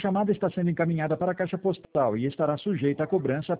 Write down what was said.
chamada está sendo encaminhada para a caixa postal e estará sujeita à cobrança